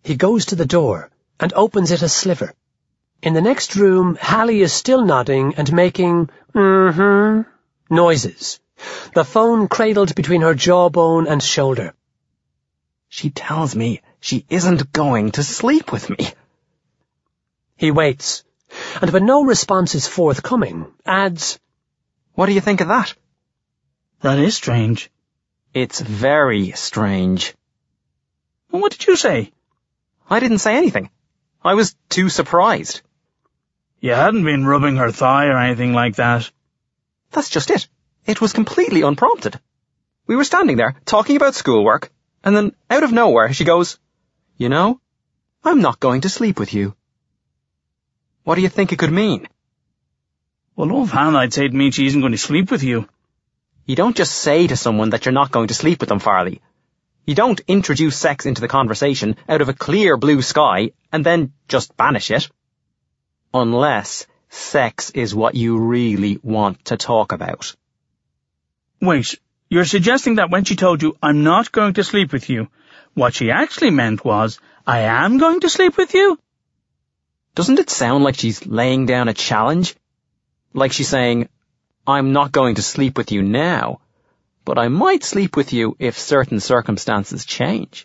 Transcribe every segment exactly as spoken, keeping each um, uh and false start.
He goes to the door and opens it a sliver. In the next room, Hallie is still nodding and making mm-hmm noises, the phone cradled between her jawbone and shoulder. She tells me she isn't going to sleep with me. He waits, and when no response is forthcoming, adds, What do you think of that? That is strange. It's very strange. What did you say? I didn't say anything. I was too surprised. You hadn't been rubbing her thigh or anything like that. That's just it. It was completely unprompted. We were standing there, talking about schoolwork, and then, out of nowhere, she goes, You know, I'm not going to sleep with you. What do you think it could mean? Well, offhand, I'd say it means she isn't going to sleep with you. You don't just say to someone that you're not going to sleep with them, Farley. You don't introduce sex into the conversation out of a clear blue sky and then just banish it. Unless sex is what you really want to talk about. Wait, you're suggesting that when she told you, I'm not going to sleep with you, what she actually meant was, I am going to sleep with you? Doesn't it sound like she's laying down a challenge? Like she's saying, I'm not going to sleep with you now, but I might sleep with you if certain circumstances change.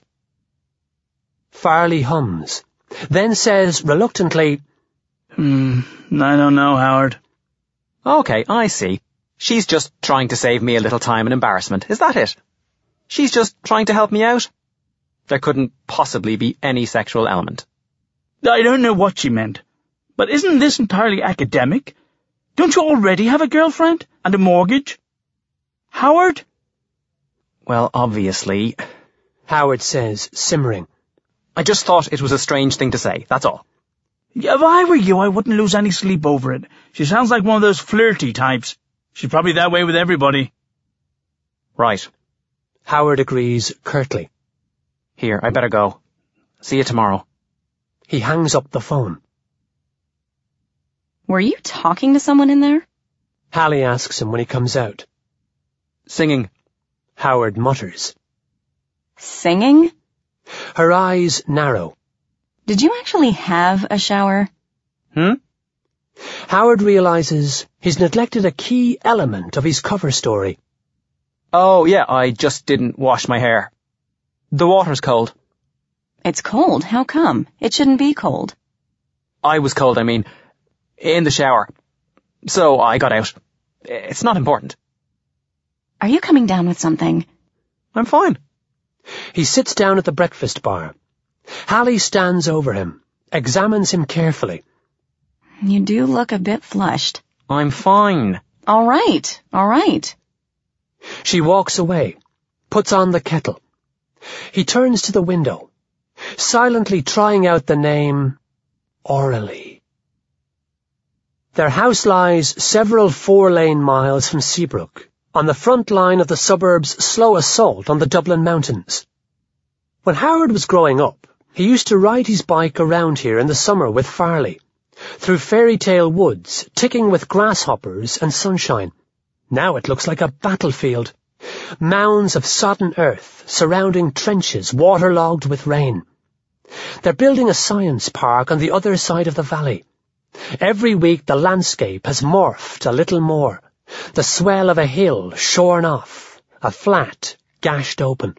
Farley hums, then says reluctantly, Hmm, I don't know, Howard. Okay, I see. She's just trying to save me a little time and embarrassment. Is that it? She's just trying to help me out? There couldn't possibly be any sexual element. I don't know what she meant, but isn't this entirely academic? Don't you already have a girlfriend and a mortgage? Howard? Well, obviously, Howard says, simmering. I just thought it was a strange thing to say, that's all. If I were you, I wouldn't lose any sleep over it. She sounds like one of those flirty types. She's probably that way with everybody. Right. Howard agrees curtly. Here, I better go. See you tomorrow. He hangs up the phone. Were you talking to someone in there? Hallie asks him when he comes out. Singing. Howard mutters. Singing? Her eyes narrow. Did you actually have a shower? Hmm? Howard realizes he's neglected a key element of his cover story. Oh, yeah, I just didn't wash my hair. The water's cold. It's cold. How come? It shouldn't be cold. I was cold, I mean, in the shower. So I got out. It's not important. Are you coming down with something? I'm fine. He sits down at the breakfast bar. Hallie stands over him, examines him carefully. You do look a bit flushed. I'm fine. All right, all right. She walks away, puts on the kettle. He turns to the window, silently trying out the name Orally. Their house lies several four-lane miles from Seabrook, on the front line of the suburb's slow assault on the Dublin mountains. When Howard was growing up, he used to ride his bike around here in the summer with Farley, through fairy tale woods, ticking with grasshoppers and sunshine. Now it looks like a battlefield. Mounds of sodden earth surrounding trenches waterlogged with rain. They're building a science park on the other side of the valley. Every week the landscape has morphed a little more. The swell of a hill shorn off, a flat gashed open.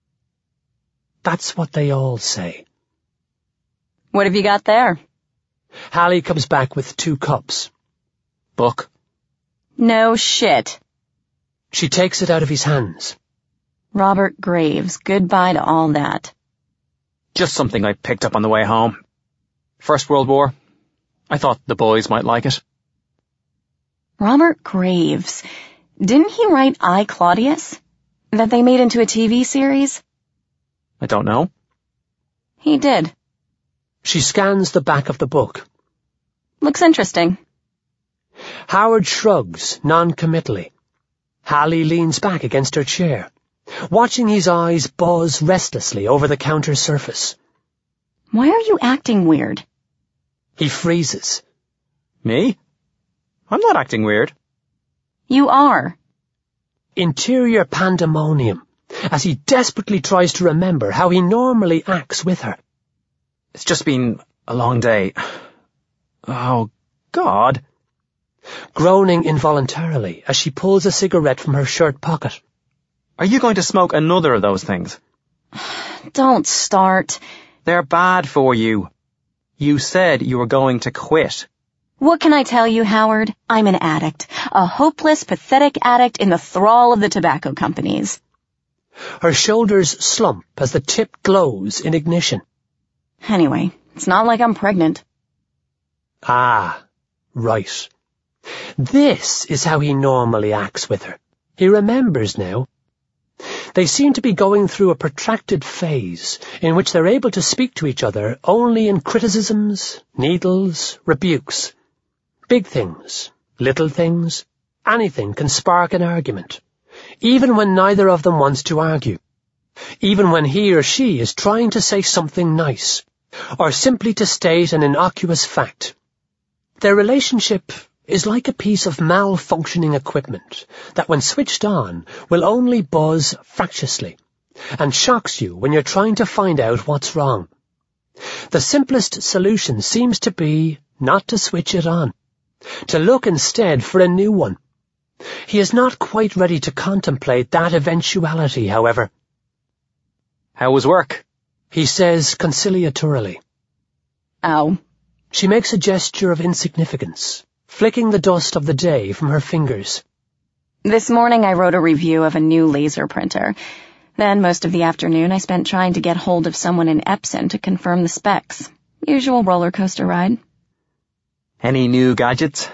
That's what they all say. What have you got there? Hallie comes back with two cups. Book. No shit. She takes it out of his hands. Robert Graves, goodbye to all that. Just something I picked up on the way home. First World War. I thought the boys might like it. Robert Graves. Didn't he write I, Claudius? That they made into a T V series? I don't know. He did. She scans the back of the book. Looks interesting. Howard shrugs non-committally. Hallie leans back against her chair, watching his eyes buzz restlessly over the counter surface. Why are you acting weird? He freezes. Me? I'm not acting weird. You are. Interior pandemonium, as he desperately tries to remember how he normally acts with her. It's just been a long day. Oh, God. Groaning involuntarily as she pulls a cigarette from her shirt pocket. Are you going to smoke another of those things? Don't start. They're bad for you. You said you were going to quit. What can I tell you, Howard? I'm an addict. A hopeless, pathetic addict in the thrall of the tobacco companies. Her shoulders slump as the tip glows in ignition. Anyway, it's not like I'm pregnant. Ah, right. This is how he normally acts with her. He remembers now. They seem to be going through a protracted phase in which they're able to speak to each other only in criticisms, needles, rebukes. Big things, little things, anything can spark an argument, even when neither of them wants to argue, even when he or she is trying to say something nice, or simply to state an innocuous fact. Their relationship is like a piece of malfunctioning equipment that when switched on will only buzz fractiously and shocks you when you're trying to find out what's wrong. The simplest solution seems to be not to switch it on, to look instead for a new one. He is not quite ready to contemplate that eventuality, however. How was work? He says conciliatorily. Ow. She makes a gesture of insignificance, flicking the dust of the day from her fingers. This morning I wrote a review of a new laser printer. Then most of the afternoon I spent trying to get hold of someone in Epson to confirm the specs. Usual roller coaster ride. Any new gadgets?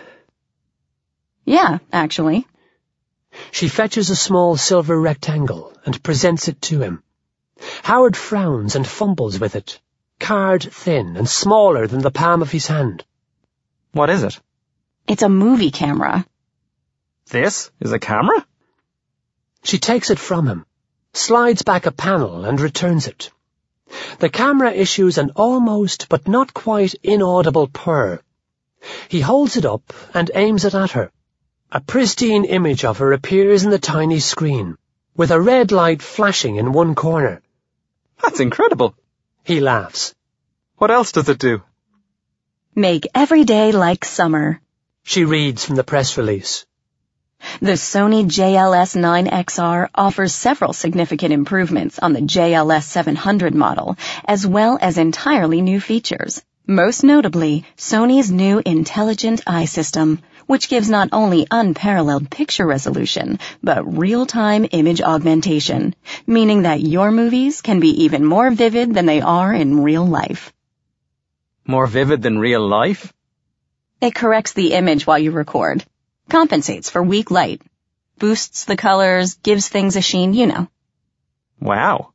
Yeah, actually. She fetches a small silver rectangle and presents it to him. Howard frowns and fumbles with it, card thin and smaller than the palm of his hand. What is it? It's a movie camera. This is a camera? She takes it from him, slides back a panel and returns it. The camera issues an almost but not quite inaudible purr. He holds it up and aims it at her. A pristine image of her appears in the tiny screen, with a red light flashing in one corner. That's incredible. He laughs. What else does it do? Make every day like summer. She reads from the press release. The Sony J L S nine X R offers several significant improvements on the J L S seven hundred model, as well as entirely new features. Most notably, Sony's new Intelligent Eye System, which gives not only unparalleled picture resolution, but real-time image augmentation, meaning that your movies can be even more vivid than they are in real life. More vivid than real life? It corrects the image while you record, compensates for weak light, boosts the colors, gives things a sheen, you know. Wow.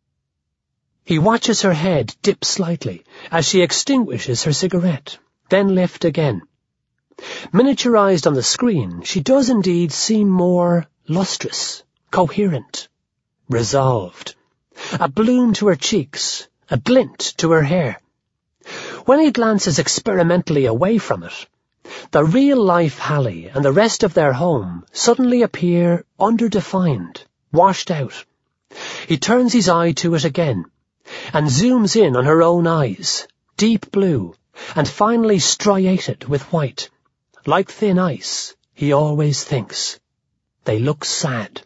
He watches her head dip slightly as she extinguishes her cigarette, then lift again. Miniaturized on the screen, she does indeed seem more lustrous, coherent, resolved. A bloom to her cheeks, a glint to her hair. When he glances experimentally away from it, the real-life Hallie and the rest of their home suddenly appear underdefined, washed out. He turns his eye to it again, and zooms in on her own eyes, deep blue, and finally striated with white. Like thin ice, he always thinks. They look sad.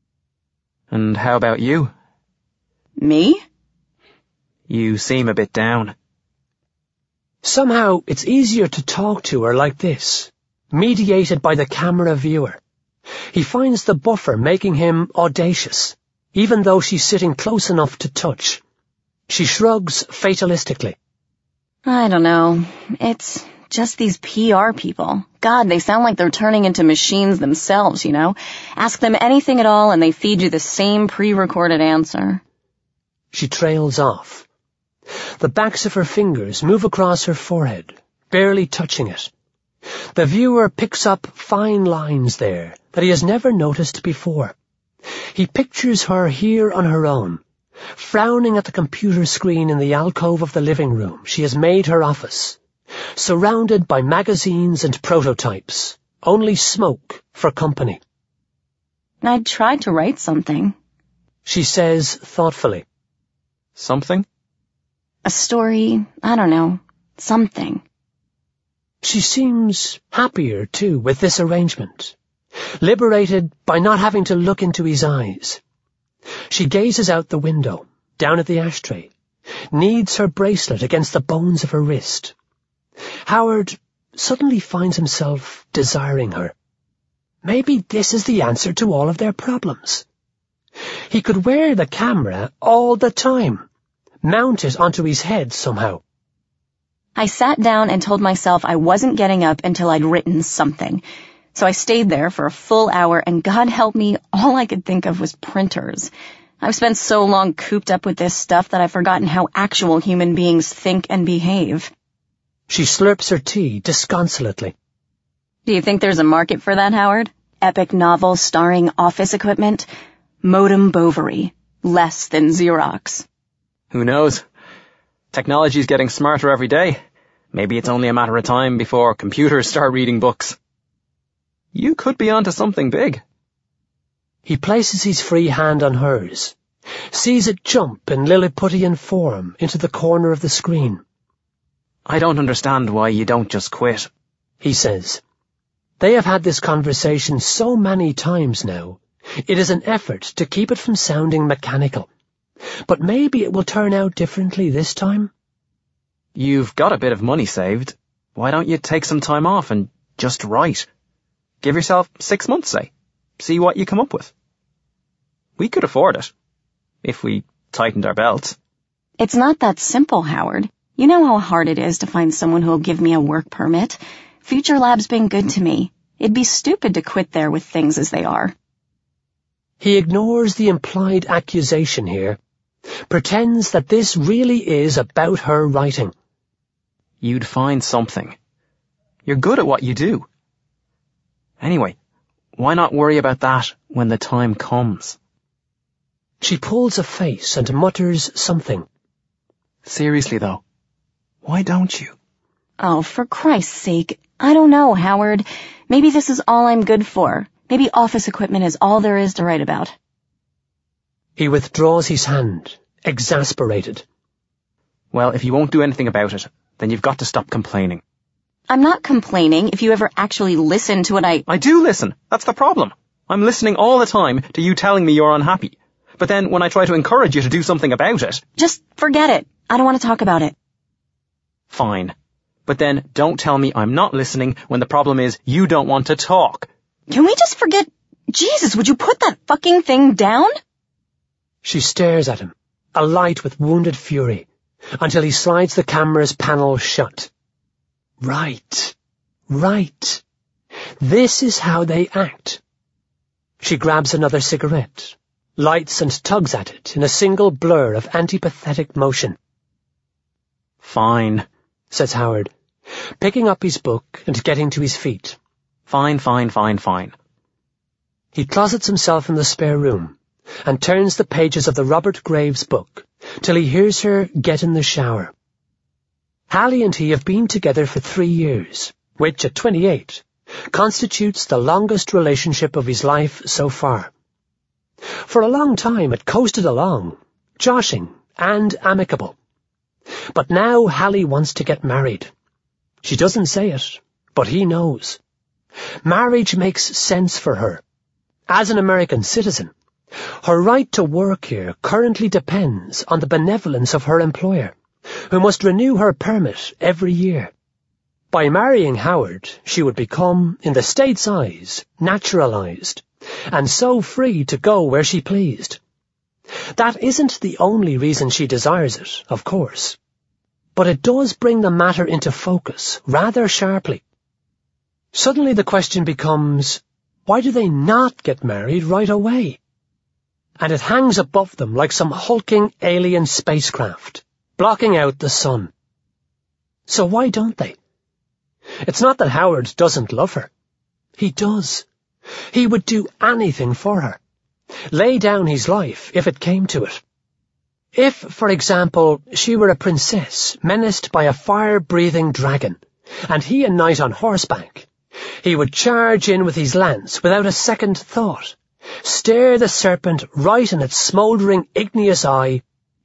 And how about you? Me? You seem a bit down. Somehow it's easier to talk to her like this, mediated by the camera viewer. He finds the buffer making him audacious, even though she's sitting close enough to touch. She shrugs fatalistically. I don't know. It's just these P R people. God, they sound like they're turning into machines themselves, you know? Ask them anything at all and they feed you the same pre-recorded answer. She trails off. The backs of her fingers move across her forehead, barely touching it. The viewer picks up fine lines there that he has never noticed before. He pictures her here on her own, frowning at the computer screen in the alcove of the living room she has made her office, surrounded by magazines and prototypes, only smoke for company. I'd tried to write something. She says thoughtfully. Something? A story, I don't know, something. She seems happier, too, with this arrangement, liberated by not having to look into his eyes. She gazes out the window, down at the ashtray, kneads her bracelet against the bones of her wrist. Howard suddenly finds himself desiring her. Maybe this is the answer to all of their problems. He could wear the camera all the time, mount it onto his head somehow. I sat down and told myself I wasn't getting up until I'd written something. So I stayed there for a full hour, and God help me, all I could think of was printers. I've spent so long cooped up with this stuff that I've forgotten how actual human beings think and behave. She slurps her tea disconsolately. Do you think there's a market for that, Howard? Epic novel starring office equipment? Modem Bovary. Less than Xerox. Who knows? Technology's getting smarter every day. Maybe it's only a matter of time before computers start reading books. You could be onto something big. He places his free hand on hers, sees it jump in Lilliputian form into the corner of the screen. I don't understand why you don't just quit, he says. They have had this conversation so many times now, it is an effort to keep it from sounding mechanical. But maybe it will turn out differently this time. You've got a bit of money saved. Why don't you take some time off and just write? Give yourself six months, say. See what you come up with. We could afford it, if we tightened our belts. It's not that simple, Howard. You know how hard it is to find someone who'll give me a work permit. Future Lab's been good to me. It'd be stupid to quit there with things as they are. He ignores the implied accusation here, pretends that this really is about her writing. You'd find something. You're good at what you do. Anyway, why not worry about that when the time comes? She pulls a face and mutters something. Seriously, though, why don't you? Oh, for Christ's sake, I don't know, Howard. Maybe this is all I'm good for. Maybe office equipment is all there is to write about. He withdraws his hand, exasperated. Well, if you won't do anything about it, then you've got to stop complaining. I'm not complaining if you ever actually listen to what I... I do listen. That's the problem. I'm listening all the time to you telling me you're unhappy. But then when I try to encourage you to do something about it... Just forget it. I don't want to talk about it. Fine. But then don't tell me I'm not listening when the problem is you don't want to talk. Can we just forget... Jesus, would you put that fucking thing down? She stares at him, alight with wounded fury, until he slides the camera's panel shut. Right. Right. This is how they act. She grabs another cigarette, lights and tugs at it in a single blur of antipathetic motion. Fine, says Howard, picking up his book and getting to his feet. Fine, fine, fine, fine. He closets himself in the spare room and turns the pages of the Robert Graves book till he hears her get in the shower. Hallie and he have been together for three years, which at twenty-eight constitutes the longest relationship of his life so far. For a long time it coasted along, joshing and amicable. But now Hallie wants to get married. She doesn't say it, but he knows. Marriage makes sense for her. As an American citizen, her right to work here currently depends on the benevolence of her employer, who must renew her permit every year. By marrying Howard, she would become, in the state's eyes, naturalized, and so free to go where she pleased. That isn't the only reason she desires it, of course, but it does bring the matter into focus rather sharply. Suddenly the question becomes, why do they not get married right away? And it hangs above them like some hulking alien spacecraft, blocking out the sun. So why don't they? It's not that Howard doesn't love her. He does. He would do anything for her. Lay down his life if it came to it. If, for example, she were a princess menaced by a fire-breathing dragon, and he a knight on horseback, he would charge in with his lance without a second thought, stare the serpent right in its smouldering igneous eye,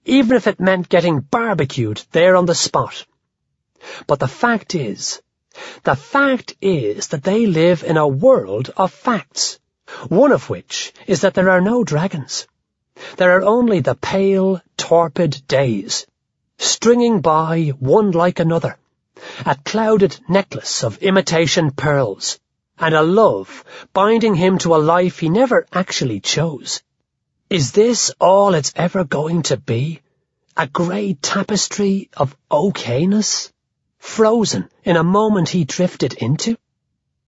even if it meant getting barbecued there on the spot. But the fact is, the fact is that they live in a world of facts, one of which is that there are no dragons. There are only the pale, torpid days, stringing by one like another, a clouded necklace of imitation pearls, and a love binding him to a life he never actually chose. Is this all it's ever going to be? A grey tapestry of okayness, frozen in a moment he drifted into?